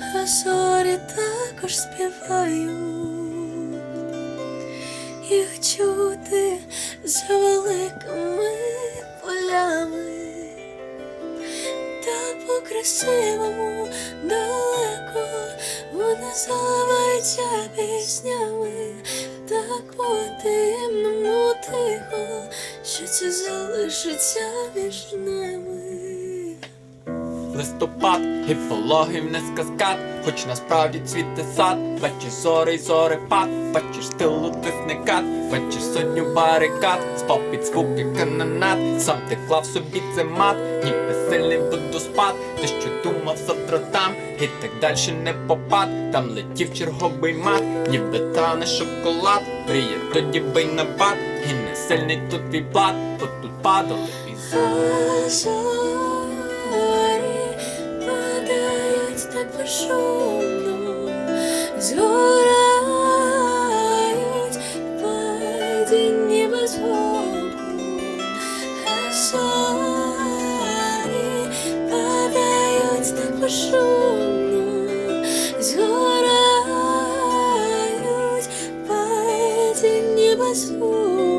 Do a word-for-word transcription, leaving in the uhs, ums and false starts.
а зорі також співають. Їх чути за великими полями, та по красивому далеко вони зливаються піснями, так по таємному тихо, що це залишиться між нами. Листопад і пологий вниз каскад, хоч насправді цвіте сад. Бачиш зори й зорепад, бачиш стилу тисне кат, бачиш сотню барикад, спав під звуки канонад. Сам ти клав собі це мат, ніби сильний водоспад. Ти що думав завтра там, і так дальше не попад. Там летів черговий мат, ніби тане шоколад. Мріє тоді бий на бат, і не сильний тут твій плат, бо тут падали і А зорі падають так безшумно, згорають в падінні без звуку. А зорі падають так безшумно, згорають в падінні без звуку.